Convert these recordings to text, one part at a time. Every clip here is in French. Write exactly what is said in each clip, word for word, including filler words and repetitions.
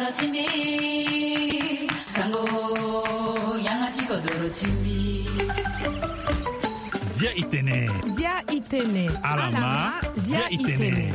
kodoro chimbi sango yangachi kodoro chimbi Zia itene Zia itene Alama Zia itene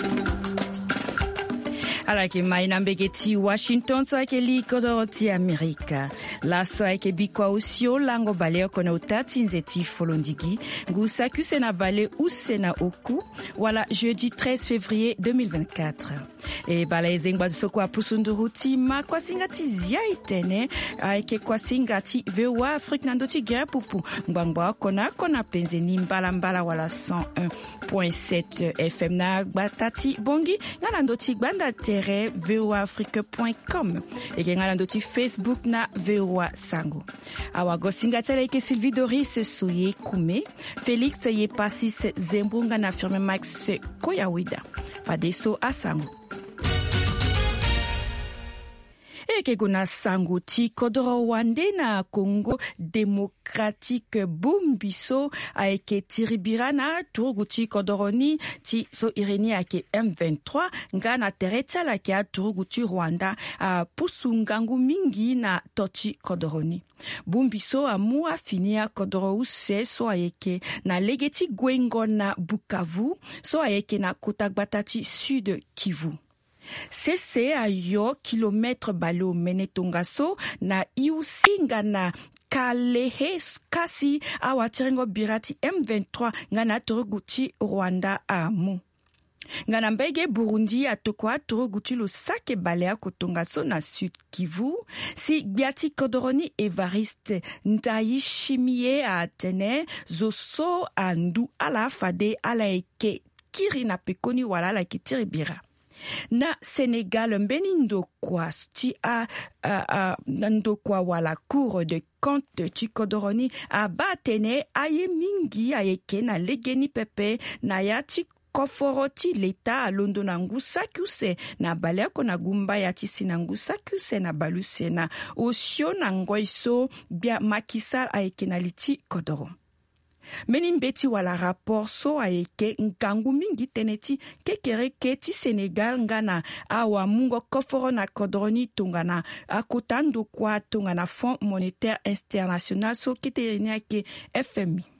Alake maina mbegeti Washington so ake li kodoro ti Amerika. La so ake bikwa usio lango bale kona utati nzeti folondigi. Ngu sakuse na bale usena oku. Wala jeudi treize février deux mille vingt-quatre. E bala ezengba soko apusunduruti ma kwa singati zia itene. Ake kwa singati vewa Afrique nandoti gere pupu. Mbangwa kona kona penze ni mbala mbala wala cent un point sept F M na batati bongi. Ngana ndoti gbanda te v o a afrique point com et ngala ndoti Facebook na V O A Sango. Awa gosinga tele ke Sylvie Doris Soye Kume, Félix ye Passis Zembunga na firme Max Koyawida. Fadeso Asango. Eke guna sango ti kodoro wande na Congo Démocratique Bumbiso aeke tiribira na turuguti kodoroni ti so ireni ake M vingt-trois nga na teretia la ke a turuguti Rwanda a pusungangu mingi na toti kodoroni. Bumbiso amu a finia kodoro use so aeke na legeti Gwengo na Bukavu so aeke na Kotakbatati Sud Kivu. Sese a yo kilomètre balo menetongaso na iusinga na Kalehe kasi awatirengo birati M vingt-trois ngana turuguti Rwanda amu. Ngana mbege Burundi atokwa turuguti lo sake balea kotongaso na Sud Kivu si biati kodoroni Evariste Ndayishimiye a Atene zoso andu ala fade ala eke kiri na pekoni wala la kitiribira. Na Sénégal mbeni ndokwa ti a a ndokwa wala cour de compte ti kodoroni a batene aye mingi ayeke na legeni pepe na ya ti koforo ti leta alondo na ngusa kuse na balea kona gumba ya ti sina ngusa kuse na baluse na osio na ngoiso bia makisal ayeke na liti kodoro. Meni mbeti wala rapport so aeke ngangu mingi teneti kekere keti Senegal ngana awa mungo koforo na kodroni tungana akotando kwa tungana Fonds monétaire international so kete nyake F M I.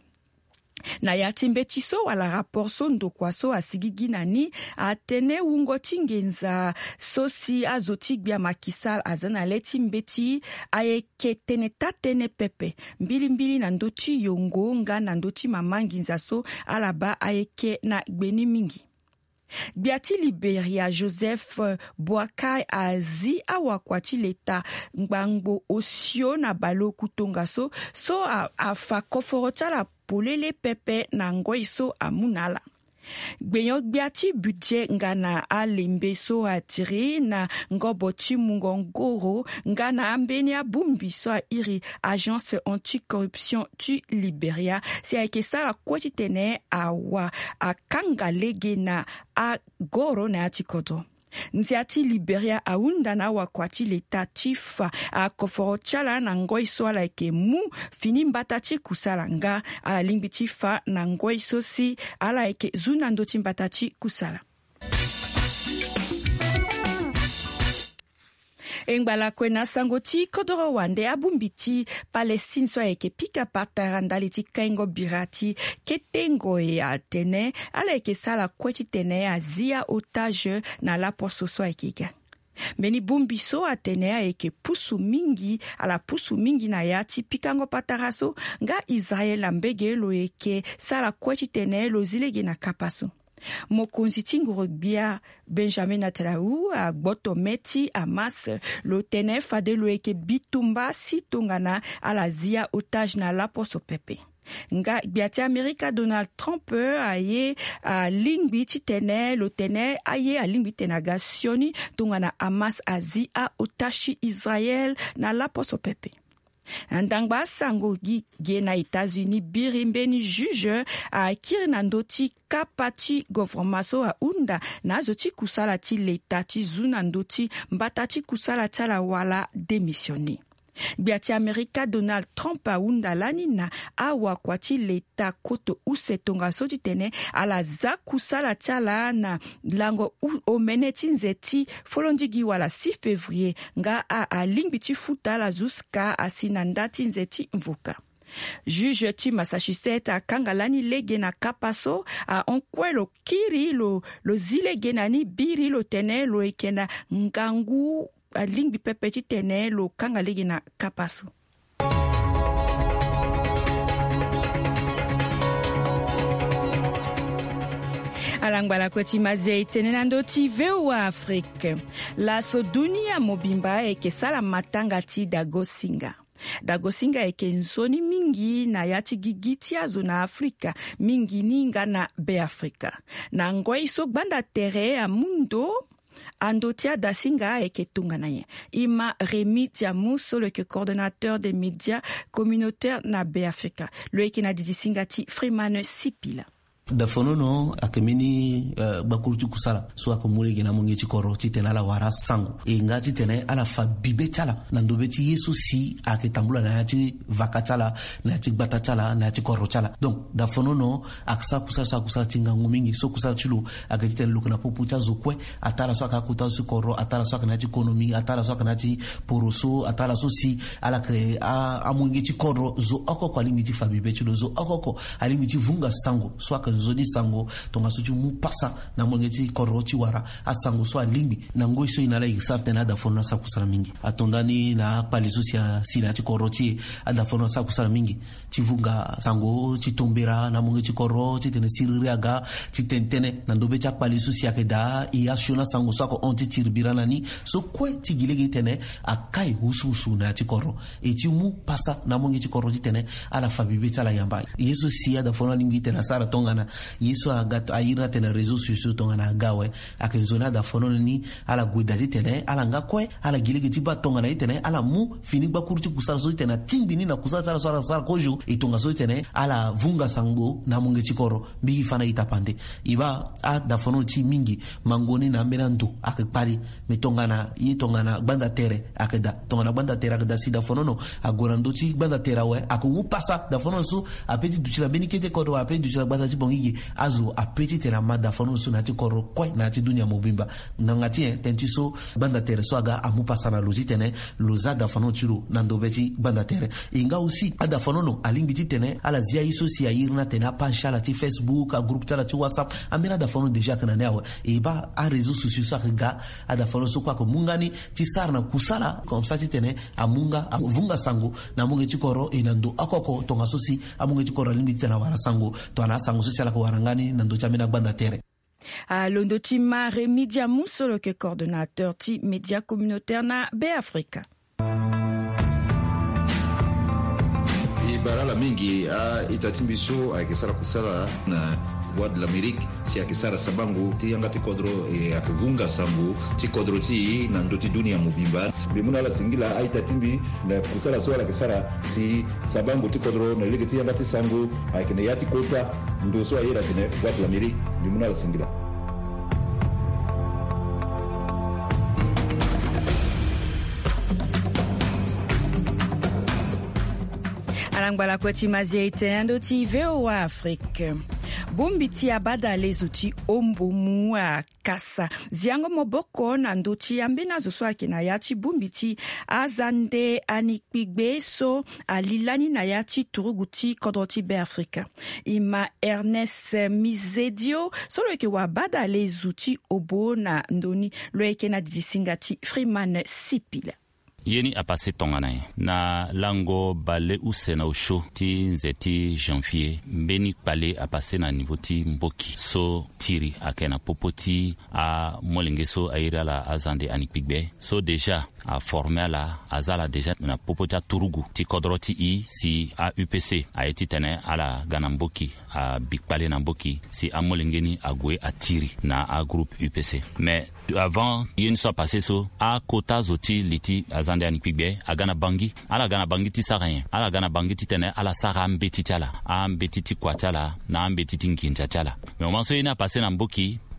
Na yati mbeti so wala rapport so ndokwa so asigigi nani atene ungo tingenza so si azotik bia makisal azana leti mbeti ayeke tene tatene pepe mbili mbili na ndoti yongo nga na ndoti mamanginza so alaba ayeke na gbeni mingi. Biati Liberia Joseph Boakai azi awakwati leta ngbango osio na balo kutongaso so afa koforota la polele pepe na ngoiso amunala. Gbenyo biati budget ngana alembe so atiri na ngoboti mungongoro ngana ambeni a Bumbiso a iri agence anti-corruption tu Liberia si aike sara kwati tene awa a kangalege na a goro na atikodo. Nziati Liberia aunda na wakwati leta chifa a koforo chala na ngoiso ala eke mu fini mbatati kusala nga ala lingbi chifa na ngoiso si ala eke zuna ndoti mbatati kusala. Engbala kwena sangoti kodoro wande abumbiti Palestine so eke pika patarandali ti kaingo birati ketengo e atene ala eke sala kweti tene azia otage na la poso so eke. Meni Bumbiso atene a eke pusu mingi ala pusu mingi na yati pikango pataraso nga Israel ambege lo eke sala kweti tene lo zilege na kapaso. Mokonzi tinguro bia Benjamin Netanyahu a gbotometi Hamas lo tene fade lo eke bitumba si tongana ala zia otage na la poso pepe. Nga biati Amerika Donald Trump aye a lingbi ti tene lo tene aye a lingbi tenaga sioni tongana Hamas azi a otashi Israel na la poso pepe. Ndangba sango gi na États-Unis birimbeni juge a kiri na ndoti kapati governmaso a unda na zoti kusala ti leta ti zuna ndoti mbata ti kusala tala wala démissionné. Biati Amerika Donald Trump aunda lani na awa kwati leta koto usetonga soti tene ala za kusala chala na lango omeneti nzeti folondigi wala six février nga a alingbiti futa la zuska asinandati nzeti mvuka. Juge ti Massachusetts a kangalani lege na kapaso a onkwe lo kiri lo, lo zilege nani biri lo tene lo ekena ngangu a lingbi pepeti tene lo kangalege na kapaso. Alangwala kweti mazei tenenando ti V O A Afrique. La so dunia mobimba eke sala matanga ti dagosinga. Dagosinga eke nzoni mingi na yati gigiti azo na Afrika, mingi ninga na be Afrika. Na ngoi so banda tere a mundo, Andotia Dasinga eke tunga na ye. Ima Rémi Diamousso, le coordonnateur des médias communautaires na be Afrika. Le eke na didisinga ti Freeman Sipila. Da fonono akemini uh, bakurutu kusala so akomule gena monge chikoro titena la wara sangu e ngati tene ala fa bibe chala na ndobe ti yesu si aketambula na yati vakatala na yati batatala na yati koro chala donc da fonono aksa kusala sa kusala tinga ngumingi so kusala chulu aketene lukuna popucha zokwe atala so akakuta su koro atala so akana ti ekonomi atala so akana ti poroso atala so si ala ke a amunge chikoro zo okoko alimiti fa bibe chulo zo okoko alimiti vunga sangu so akana zodi sango tonga suju mu pasa na mongeti koroti wara asango so alimbi na ngoi so inala exarte na da fona sa kusala mingi atondani na palizo sia sina ti koroti ada fona sa kusala mingi tivunga sango ti tombera na mongeti koroti tene siririaga ti tentene na ndobe cha palizo sia keda i ashona sango so ko onti tirbirana ni so kwe ti gilegi tene akai hususu na ti koro e ti mu pasa na mongeti koroti tene ala fabibe tala yamba yesu sia da fona lingi tena sara tonga na yesu agato ayira tena réseaux sociaux tonga na gawe akenzona da fono ni ala guidati tene ala ngakwe ala gilege tiba tonga na itene ala mu fini bakurti kusala so tena tindini na kusala sala sala sala kojo itonga so tene ala vunga sango na munge chikoro bigi fana itapande iba a da fono ti mingi mangoni na menando akpari metonga na yitonga na banda tere akeda tonga na banda tere akeda sida fono no agorando ti banda tere we akumu pasa da fono so apeti duchira benikete kodo apeti duchira banda ti bongi azo apeti tera mada fono so na ti koro koi na ti dunia mobimba nangati eh tenti so banda tere so aga amu pasana loji tene loza da fono chiro na ndobeti banda tere inga aussi ada fono no alimbiti tene ala zia iso si ayirna tena pancha la ti Facebook a groupe tala ti WhatsApp amena da fono déjà kana newa e ba a réseaux sociaux so aga ada fono so kwa ko mungani ti sarna kusala comme ça ti tene amunga vunga sango na munga ti koro inando akoko tonga so si amunga ti koro alimbiti tena wara sango to ana sango so la ko warangani nando chamena banda tere. A londo ti ma Rémi Diamousso, le coordonnateur ti média communautaire na be Afrika. Ibara la mingi a itatimbiso a kesara kusala na Voix de l'Amérique si akisara sabangu ti yanga ti kodro e akivunga sambu ti kodro ti na ndoti dunia mubimba bimuna la singila aita timbi na kusala so la kisara si sabangu ti kodro na lege ti yanga ti sangu akine yati kota ndo so ayira tene Voix de l'Amérique bimuna la singila. Alangwala kweti mazei tenendo ti V O A Afrique. Bumbiti abada lezuti ombomu a kasa. Ziango moboko na ndoti ambina zoswaki na yati bumbiti azande anikbigbe so alilani na yati turuguti kodoti be Afrika. Ima Ernest Mizedio solo ke wabada lezuti obo na ndoni loeke na disingati Freeman Sipila. Yeni a passé tongana na lango bale usena usho ti nzeti janvier mbeni bale a passé na niveau ti mboki so tiri akena popoti a molenge so aira la azande anikpigbe so déjà a formé la azala déjà na popoti a turugu ti kodroti i si a U P C a eti tene ala ganamboki a bikpale na mboki si a molengeni a gwe a tiri na a groupe U P C mais avant yeni so passé so a kota zoti liti azande anikpigbe a gana bangi ala gana bangi ti sarayen ala gana bangi ti tene ala sara mbeti tala a mbeti ti kwatala na mbeti ti nginja tala mais au moment so yeni a passé na mboki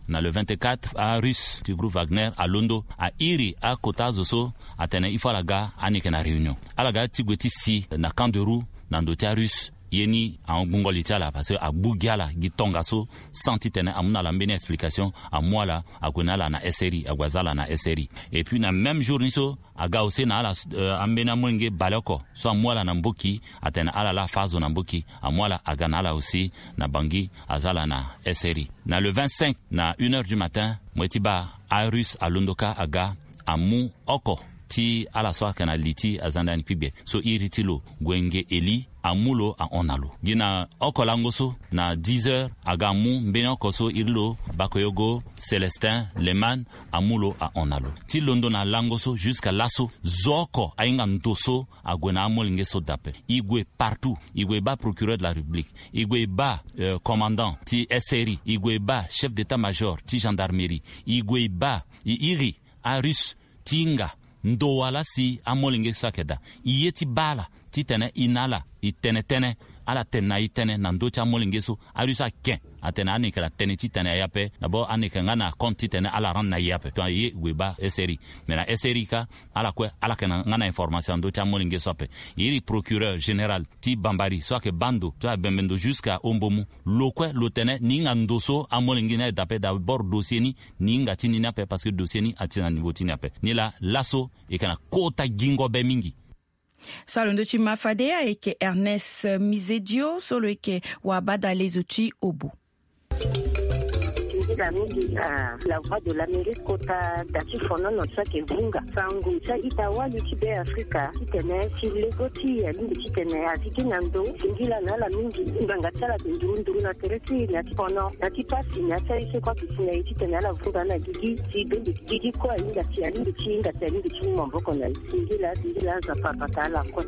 na le vingt-quatre a russe du groupe Wagner a Londo a iri a kota zoso atene ifo laga anike na réunion alaga tigweti si na camp de roue na ndotia russe yeni a ngongoli tala parce que a bugiala gitonga so senti tene amuna la mbeni explication a moala a kunala na S R I a gwazala na S R I et puis na même jour niso aga aussi na ala uh, ambena mwenge baloko so a moala na mboki atene ala la fazo na mboki a moala aga na ala aussi na bangi azala na S R I na le vingt-cinq na une heure du matin mwetiba a russe a Londoka aga a mu oko ti ala so kana liti azanda ni pigbe so iritilo gwenge eli amulo a onalo gina okolangoso na dix heures agamu mbeno koso irlo bakoyogo Célestin Leman amulo a onalo ti londo na langoso jusqu'à lasso zoko ainga ntoso agwena amolingeso dape igwe partout igwe ba procureur de la République igwe ba euh, commandant ti S R I igwe ba chef d'état-major ti gendarmerie igwe ba iri a russe tinga ndo wala si amolinge sakeda iyeti bala titene inala itene tene ala tena itene nando cha molinge so arusa ken atena ani kala tene titene yape nabo ani ngana konti tene ala ran na yape to ye weba eseri mena eseri ka ala kwe ala kana ngana information do cha molinge so pe iri procureur général ti bambari so ke bando to bembendo jusqu'à ombomu lokwe lotene ninga ndoso amolinge na dape d'abord dossier ni ninga tini na pe parce que dossier ni atina niveau tini ape ni la lasso e kana kota gingo be mingi Salondo chimafadea eke Ernest Mizedio solo eke wabada lezuti obu. La la voix de l'Amérique kota dati fono no sake vunga sangu cha itawa litibe Afrika kitene chilegoti lindi kitene aziki nando singila na la mingi nganga tsala ndurunduru na tereti na tipono na tipasi na tsaise kwa kisina kitene la vunga na gigi sibendi gigi kwa inga tia lindi chinga tia lindi chimo mboko na singila singila za papa kala kwa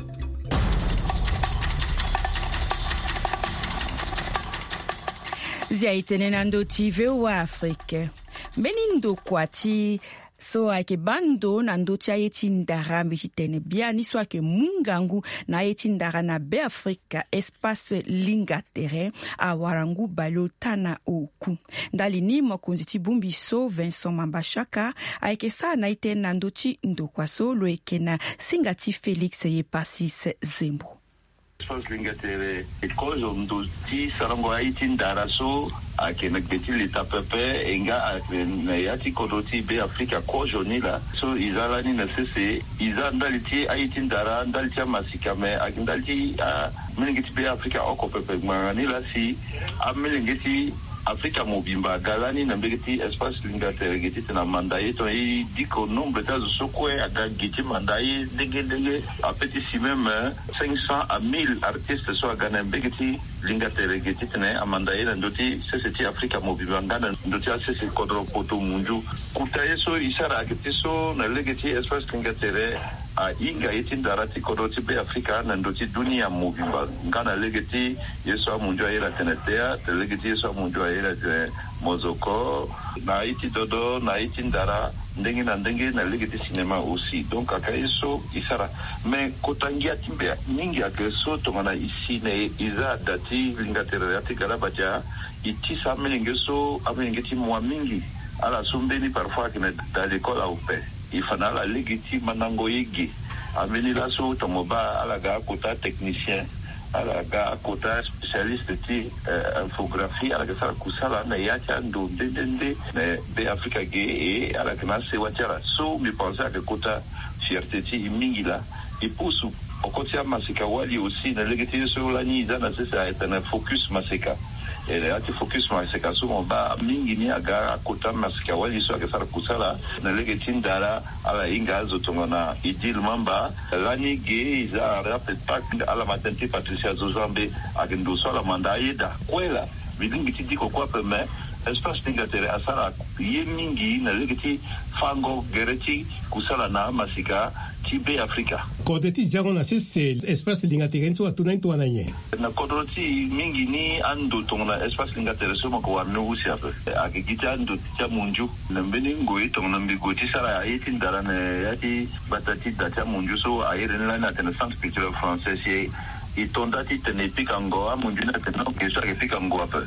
zia itene nando tive wa Afrique. Benindo kwati so ake bando nando tia yetindara mechitene bia ni so ake mungangu na yetindara na be Afrika espace linga terrain a warangu balotana oku. Ndali ni mokunzi ti Bumbiso Vincent Mambashaka ake sa na ite nando ti ndokwaso lo eke na singati Félix ye Pasis Zembo. Espace lingatere kozo mduti sarango haiti ndaraso akena beti leta pepe enga na yati kodoti be Afrika kozo nila so izala ni na sese iza ndaliti haiti ndara ndaliti masikame akindaliti melengeti be Afrika oko pepe manganila si amelengeti Afrika mobimba galani na mbegeti espace lingatere geti na mandaye to i diko nombre tazo sokwe aga geti mandaye denge denge apeti si même cinq cents à mille artistes so aga na mbegeti lingatere geti na amandaye na ndoti seseti Afrika mobimba ngana ndoti asese kodro poto munju kutaye so isara geti so na legeti espace lingatere a inga itindarati kodoti be Afrika na ndoti dunia mobimba ngana legeti yeso munju ayera tenetea legeti yeso munju ayera de mozoko na iti dodo na itindara ndenge na ndenge na legeti cinema aussi donc akayeso isara mais kotangia timbe ningi akeso tongana isine iza dati lingatere ati karabaja itisa melengeso amelengeti mwa mingi ala sumbeni parfois kina dans l'école au paix il fana la legiti manango yigi ameni la so tomoba ala ga kota technicien ala ga kota spécialiste ti uh, infographie ala ga sala kusala na yacha ndo dendende be Afrika ge e ala kana se wachara so mi pensa que kota fierté ti mingila et pour su okotia masika wali aussi na legiti so la ni zana sesa etana focus masika ele ati focus masika so ba mingi ni aga kota masika wali so aga sala kusala na legiti ndara ala inga zotongana idil mamba lani ge za rapid pack ala matente Patricia Zozambe agendo sola mandaida kwela bilingi tidiko kwa peme espace lingatere asala ye mingi na legiti fango gereti kusala na masika tibe Afrika kodeti jago na sese espace lingatere nso atuna into ananye na kodoti mingi ni ando tongna espace lingatere so mako wa nusi ape akigita ando tia munju na mbeni ngoi tongna mbigoti sara ayiti ndara na yati batati data munju so ayere na na tena centre culturel français ye itondati tene pikango munju na tena keso ke pikango ape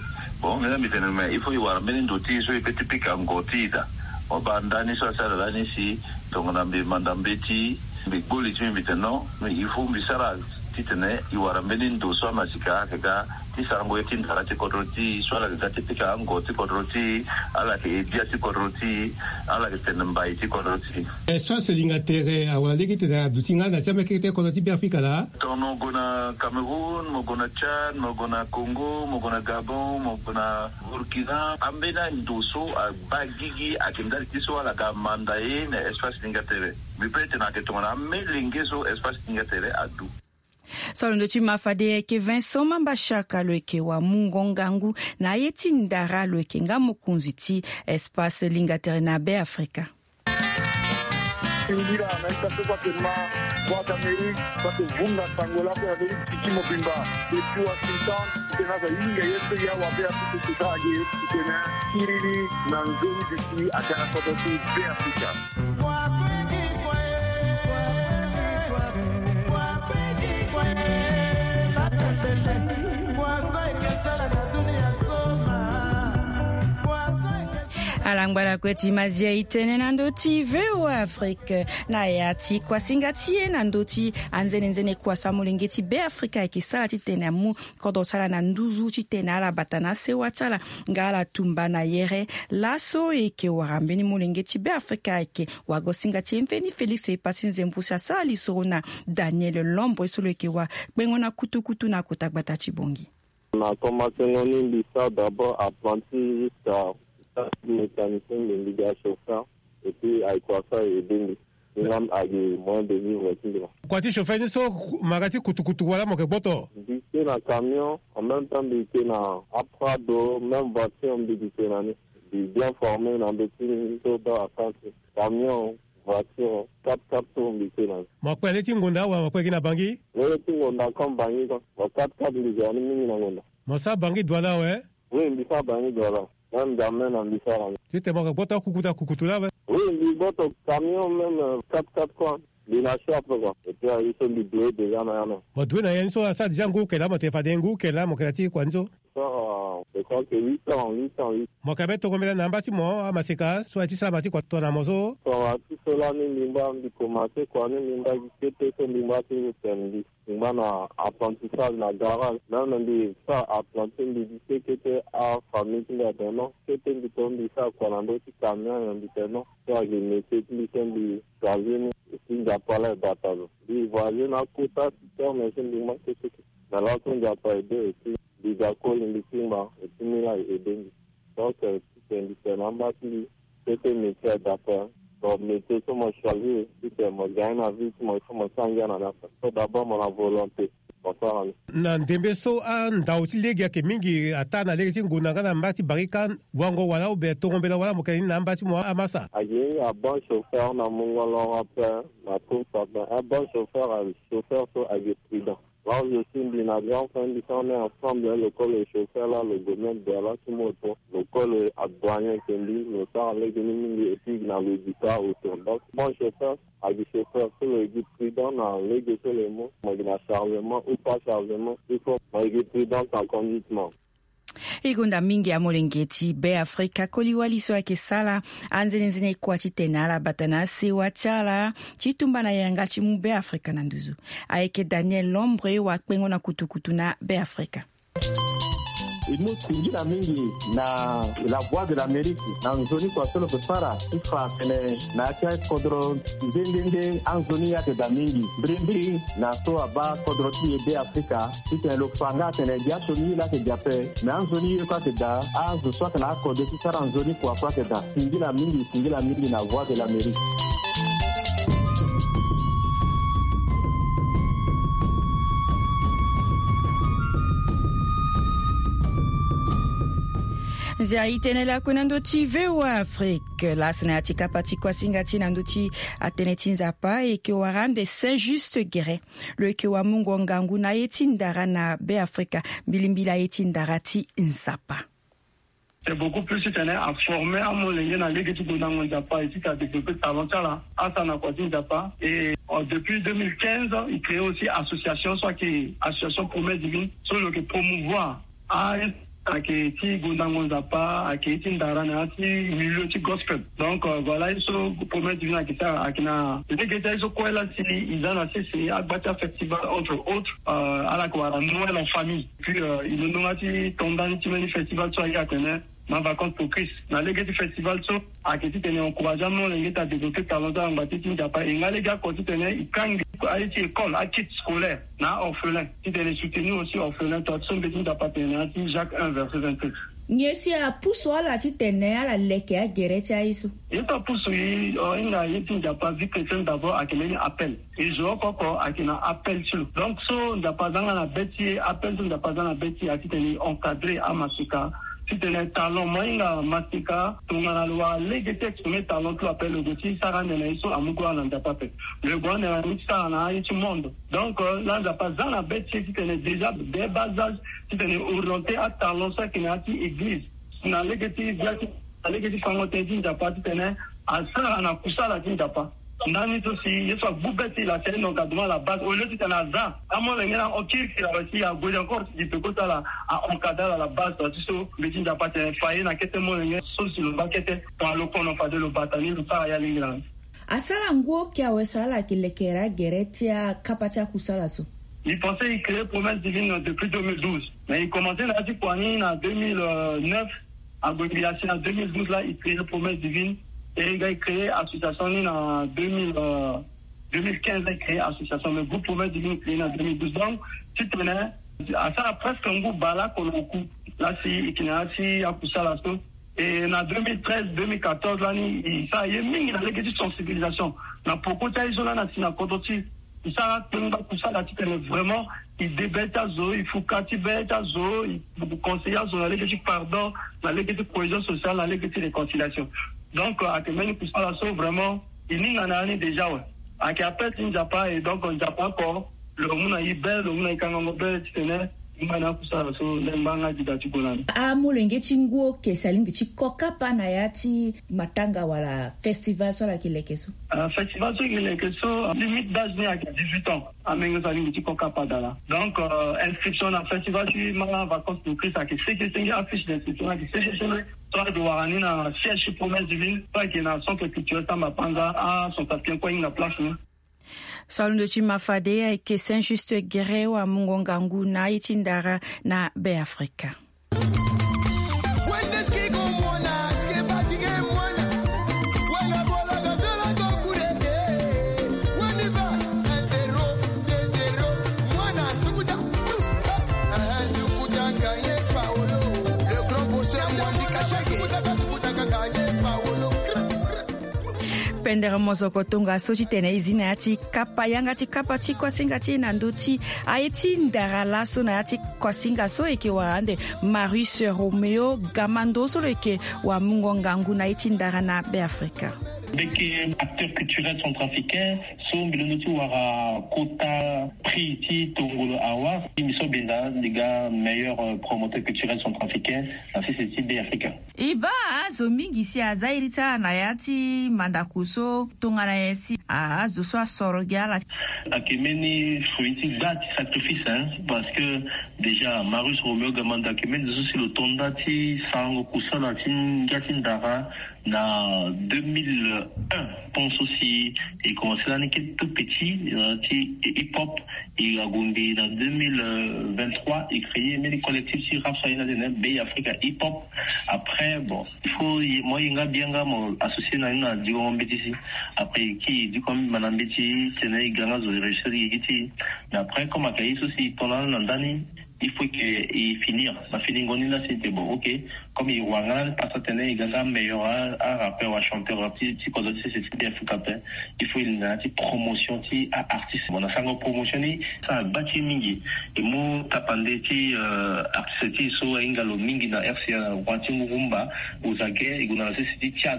bon mais maintenant il faut y voir mais ndoti so ipeti pika ngotida obandani so sala lani si tongambe mandambeti bigoli tu maintenant mais il faut misara titene y voir mais ndo so masika kaka tisango yetin tarati kodroti swala gati pika ngoti kodroti ala ke diati kodroti ala ke tenembai ti kodroti espace lingatere awali kitena dutinga na chama kete kodroti bi Afrika la tono gona Cameroun mo gona Chad mo gona Congo mo gona Gabon mo gona Burkina ambena ndoso bagigi akimdali tiso ala ka mandae na espace lingatere bipete na ke tona me lingezo espace lingatere adu solo ndo chimafade ke Vincent Mambashaka lweke wa Mungongangu na yeti ndara lweke nga mukunzi ti espace lingatere na be Afrika. Ingira na esta kwa tema kwa Amerika kwa vunga sangola kwa vile kichimo bimba depuis Washington tena za inga yetu ya wa be Afrika tutaje tena kirili na nzuri disi akana kwa be Afrika. Alangwala kweti mazia itene na ndoti veo Afrika na yati kwa singatie na ndoti anzene nzene kwa samulingeti be Afrika ikisala titene mu kodotala na nduzu titene ala batana se watala ngala tumba na yere laso eke warambeni mulingeti be Afrika ike wago singatie mfeni Felix ipasinze mpusa sali sorona Daniel Lombo isolo eke wa bengona kutu kutu na kutagbata chibongi. On a commencé ngoni bisa d'abord apprenti jusqu'à mécanicien de liga chauffeur et puis avec quoi ça et dingue ngam agi moins de vivre là quoi ti chauffeur ni so magati kutukutu wala mo ke boto bité na camion en même temps bité na aprado même voiture bité na ni bien formé dans des petits dans attente camion voiture quatre quatre tours bité na mo kwele ti ngunda wa mo kweki na bangi le ti ngunda comme bangi ko quatre quatre liga ni mini na ngunda mo sa bangi douala ouais oui mbisa bangi douala même jamais dans l'histoire. Tu t'es mort boto kukuta kukutula ouais. Oui, les boto camion même quatre quatre quoi. Les nachats quoi. Et puis ils sont libérés déjà na yana. Mo doué na yenso asa jangu kela mo te fadengu kela mo kelati kwanzo. Ça je crois que huit ans, huit ans, huit. Mo kabe to komela namba ti mo amasika so ati sabati kwa tona mozo. So ati cela ni limba ndi commencer quoi ni limba qui était so limba ti tendi. Limba na apprentissage na garage. Même ndi ça apprenti ndi lycée qui était à famille qui là non. C'était ndi tombi ça quoi ndo ti camion ndi non. Ça je mettais plus ndi choisir ni japala batalo. Di voyager na kuta système mais ndi ma que na la ton japala et puis di gakol ndi simba et puis mila et dingue. Donc c'est un différent bâti c'était métier d'après. Donc métier que moi choisi c'était moi gagner la vie moi faut moi s'engager dans la so d'abord mon volonté. Na ndembe so an dauti legi yake mingi atana legi nguna kana mbati barikan wango wala ube togombela wala mokani na mbati mo amasa aye a bon chauffeur na mongolo après na tout ça un bon chauffeur un chauffeur so aye prudent. Là je suis bien grand fin du temps on est ensemble le col le chauffeur là le domaine de la moto le col à douanier qui dit le temps les mingi et puis dans le guitare autour donc bon chauffeur aye chauffeur so le guide prudent na legi so le mot moi na chargement ou pas chargement il faut aye prudent en conduitement. Igunda mingi ya molengeti be Afrika koliwaliso yake sala anzene nzene kwa titena la batana se wachala chitumba na yanga chimu be Afrika na nduzu aeke Daniel Lombre wa kwengo na kutukutu na be Afrika. Imo tingira mingi na la voix de l'Amérique na nzoni kwa solo pesara ifa tene na cha kodro ndende anzoni ya te da mingi brindi na so aba kodro ti be Afrika tite lo fanga tene dia soni la te jape na anzoni kwa te da azu so na kodro ti sara anzoni kwa kwa te da tingira mingi tingira mingi na voix de l'Amérique. Zia itenela kuna ndoti vewa Afrique. Lasna atika pati kwa singati na ndoti atenetinza pa eke warande Saint-Just Guéret. Le eke wa Mungongangu na etindara na be Afrika bilimbila etindara ti nzapa. C'est beaucoup plus tenu à former à mon ligne dans les équipes dans mon Japa et qui a développé talent là à Sanakwati Japa et depuis deux mille quinze il crée aussi association soit qui association promesse divine sur le promouvoir à ake ti gondango nzapa ake ti ndara na ti milieu ti gospel. Donc euh, voilà iso promesse divine akita akina legeta iso koela si izana sisi agbata festival entre autres euh, ala ko ara Noël en famille. Puis euh, il nous a ti tondani ti meni festival so ya kene ma vacances pour Christ. Na legeti festival so akiti tene encourageant legeta développer talent en bati ti nzapa et ngalega ko ti tene ikangi a été école, à titre scolaire, na orphelin. Si tu es soutenu aussi orphelin, tu as besoin de t'appartenir. Jacques un, verset vingt-sept. Nyesi a puso ala ti tene ala leke a gerecha isu. Il pas puso il a été pas vu quelqu'un d'abord à qui il appelle. Et je vois à qui il appelle sur. Donc so n'a pas dans la bêtise, appelle n'a pas dans la bêtise à qui il encadré à Masuka. Si tu as un talent, moi, il y a un mastika, tu as la loi, les textes, tu as un talent, tu appelles le goûter, ça rend les choses à Mougoua, on n'a pas fait. Le Gouan est un mixta, on a un tout le monde. Donc, là, il n'y a pas dans la bête, si tu es déjà des basages, si tu es orienté à talent, ça qui est à l'église. Si tu as l'église, tu as l'église, tu as l'église, tu as tu as à ça, on a poussé à la tu n'as pas. Nani aussi, il soit boubeti la scène encadrement la base. Au lieu de t'en avoir, à mon avis, on tire qu'il a réussi à gauche encore, tu peux côté là, à encadrer à la base, tu sais, mais tu n'as pas de faille, n'a qu'à te montrer, sauf si le baquet, dans le con, on fait de le bâtonnier, le pas à l'inglan. Asala nguo kia wesala kilekera geretia kapacha kusala so. Il pensait qu'il créait promesse divine depuis deux mille douze. Mais il commençait à dire quoi, en deux mille neuf, à Gobiachi, en deux mille douze, là, il créait promesse divine. Et il a créé l'association en deux mille, euh, deux mille quinze, il a créé l'association, le groupe Promesse Divine créé en deux mille douze. Donc, si tu connais, à ça, presque un groupe bala qu'on a beaucoup. Là, si, il y a si, à pousser la sauce. Et en deux mille treize, deux mille quatorze, là, il ça y est, mais il a les sensibilisation. Dans beaucoup de choses, là, il y a des il ça, ça, là, tu connais vraiment, il débête à zo, il faut qu'à bête à zo, il faut conseiller à zo, la légalité pardon, la légalité cohésion sociale, la légalité réconciliation. Donc, à Kemeni pour ça, là, vraiment, il n'y en a déjà, ouais. À qui appelle, il n'y a pas, et donc, on n'y a pas encore. Le monde a eu belle, le monde a eu quand même belle, tu connais. A mulenge chinguo ke salingi chikoka pana yati matanga wala festival so la kilekeso. Uh, festival so kilekeso limite d'âge né à dix-huit ans. A mengo salingi chikoka padala. Donc euh, inscription na festival tu mala vacances pour Christ à qui c'est que c'est affiche d'inscription à qui c'est que soit de warani na siège promesse divine pas qui na centre culturel tamba panza à son tapien quoi na place. Salundo chimafade eke Saint-Just Guerre wa Mungongangu na itindara na Beafrika. Pendera mozoko tonga sochi tene izina yati kapa yanga ti kapa ti kwa singa ti nanduti ayeti ndara laso na yati kwa singa so eke warande Marius Romeo Gamando so eke wa Mungongangu na iti ndara na Beafrika. Les acteurs culturels centrafricains sont bilonuti wara kota priti tongolo awa miso benda les gars meilleurs promoteurs culturels centrafricains dans ces pays africains. Iba zo mingi si azairita na yati mandakuso tongana yesi a zo so sorogala akemeni fruiti dati sacrifice hein parce que déjà Marius Romeo Gamanda akemeni c'est le tondati sango kusala tin gatindara na deux mille un, pense aussi, et commencé l'année qui est tout petit, hip-hop, et a gondi dans deux mille vingt-trois, et créé les collectifs sur rap saïna de Bay Africa hip-hop. Après, bon, il faut, moi, il y a bien associé à une digon bétis. Après, qui, du comme madame bétis, c'est né, gagnant de réussir, mais après, comme à Caïs aussi, pendant l'année, il faut qu'il finisse. La finir, c'était bon, ok. Comme il y a un passage, il y a un meilleur rappeur, un chanteur, un petit côté, c'est bien fait. Il faut une petite promotion, un artiste. On a une promotion, ça a bâti mingi. Et moi, tapandé, artiste, qui sont ingalo mingi na R C A, Wati Murumba, aux aguets, et on a lancé cette Tchad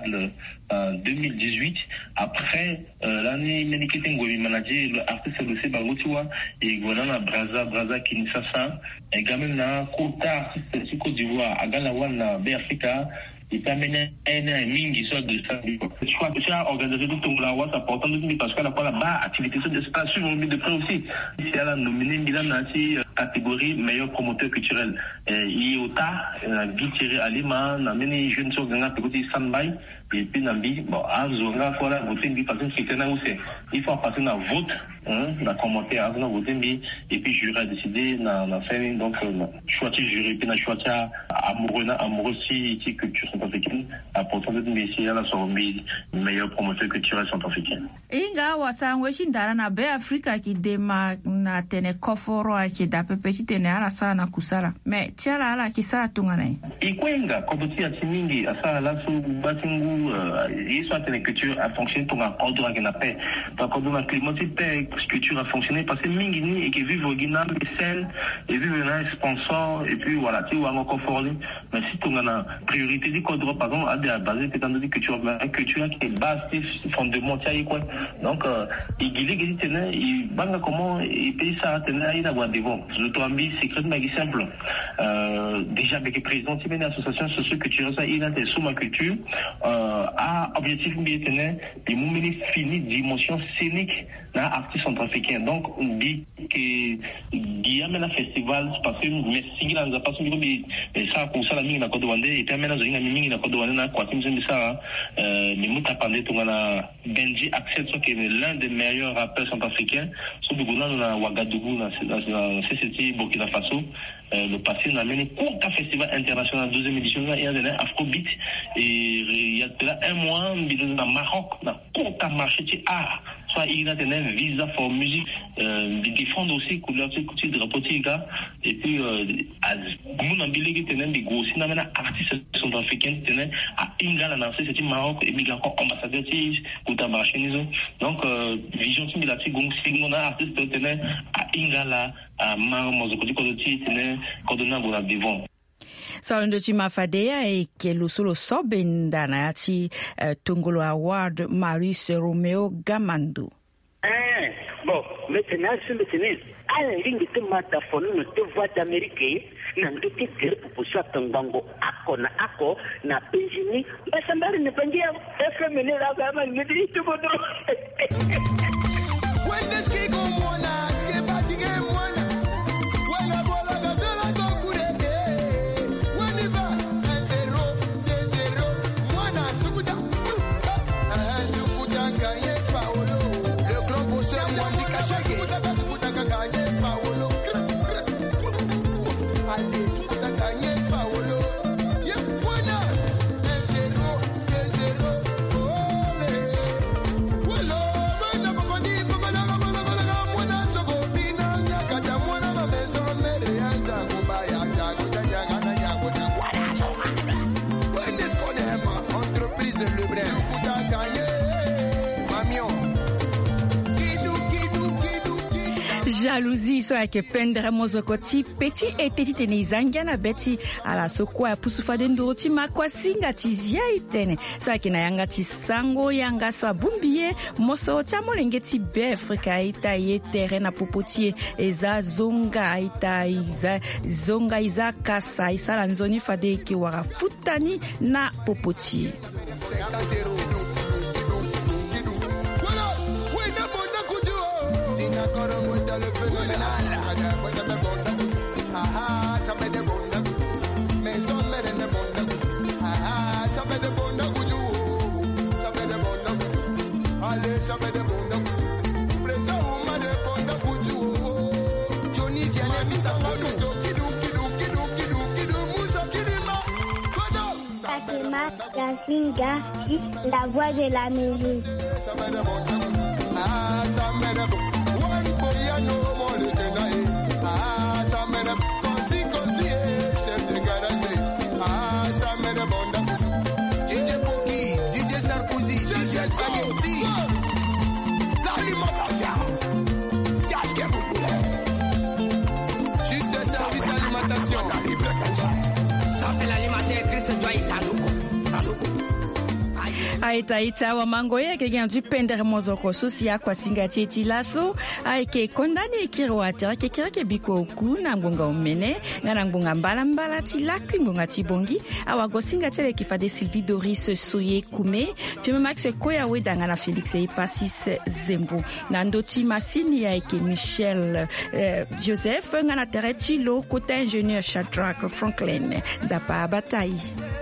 en deux mille dix-huit. Après, l'année, Ménikete Ngoli manager, l'artiste, c'est le Sebagotiwa, et on a Braza, Braza, Kinshasa, et quand même, na Kota, c'est Côte d'Ivoire, à Galawan, Béafrika, il t'amène un mingi soit de ça. Je crois que tu as organisé tout ton lawa, c'est important de dire parce qu'à la fois là-bas, activité de l'espace, suivre de près aussi. Si elle a nominé Milan Nati, catégorie meilleur promoteur culturel. Iota, Guy Thierry Alima, Nameni Jeune Soganga, Pekoti Sanbay, et puis Nambi, bon, Azonga, voilà, voter, parce que c'est un aussi. Il faut passer dans vote, dans commentaire, dans voter, et puis jury a décidé, dans la scène, donc, choisir jury, puis choisir amoureux, amoureux, si, si, culture centrafricaine, important de messieurs, là, sont mis meilleur promoteur culturel centrafricain. Inga, wasangwe, shindara na be Afrika ki dema na tene koforo ki da pepe ki tene ala sana kusala. Me, tiala ala ki sala tungane. Ikwenga, koboti ya timingi, asa ala su batingu, il soit une culture a fonctionné pour un ordre qui n'a pas. Par contre, dans le climat, cette culture a fonctionné parce que Mingini et qui vivent au Guinée, les scènes, et vivent un sponsor, et puis voilà, tu vois, encore fort. Mais si tu as une priorité du code, par exemple, à des bases, peut-être dans des cultures, une culture qui est basse, fondement, tu sais quoi. Donc, il dit, il dit, il banga comment, il paye ça, il a avoir des vents. Je te dis, secret, mais simple. Déjà, avec le président, il y a une association socio-culturelle, il a des sous ma culture, a objectif bien tenu de mener fini dimension scénique dans l'artiste centrafricain. Donc on dit que Guillaume a un festival parce que mais si il n'a pas son mais ça pour ça la mine la Côte d'Ivoire et puis maintenant il a mine la Côte d'Ivoire na quoi comme ça euh mais muta parler tout na Benji accepte que l'un des meilleurs rappeurs centrafricains sur le Ghana na Ouagadougou dans C C T Burkina Faso. Euh, le passé, on a mené un festival international, deuxième édition, il y a un Afrobeat, et il y a là un mois, on a Maroc, on a un marché de art, soit il y a un visa for musique, euh, de défendre aussi, couleur, côté de rapporter, et puis, euh, nous, on a bilé, on a des gros, on a un artiste centrafricain, à Ingal, on a c'est Maroc, et puis, encore ambassadeur, on a marché, donc, euh, vision, c'est la petite, on a un artiste, à Ingala, à Maroc, Saundo chima fadea e ke lusolo sobenda na ati uh, Tongolo Award Maurice Romeo Gamandu. Eh, bon, maintenant c'est le tennis. À ligne de mataphone no te voix d'Amérique, nan de te dire pour ça tangango ako na ako na penjini, ba sambari ne penjia F M ne la gama ne dit tout bon. When this kid go mona, ske party game mona. Jalousie so yake pendre mozokoti peti eteti tene izangiana beti ala sokwa ya pusufa dendo ti makwa singa tizia itene so yake na yanga ti sango yanga so abumbiye moso cha molengeti be Afrika ita ye terrain na popotie eza zonga ita iza zonga iza kasa isala nzoni fade ki wara futani na popotie. Yasinga, la voix de la musique. D J Poki, D J Sarkozy, D J Spaghetti. L'alimentation. Qu'est-ce que vous voulez? Juste un service d'alimentation. Ça, c'est l'alimentaire Christ Joy Salouko. Salouko. aita ita wa mango yake gandu pender mozoko susia kwa singa teti laso aike kondani kiro atera ke kira ke biko ku na ngonga umene na ngonga mbala mbala tilaki ngonga tibongi awa gosinga tele kifade Sylvie Doris Soye Kume film Max Koya wedanga na Felix Epasis Zembo na ndoti masini ya ike Michel eh, Joseph ngana tereti lo kota ingénieur Shadrack Franklin Zapa Bataille.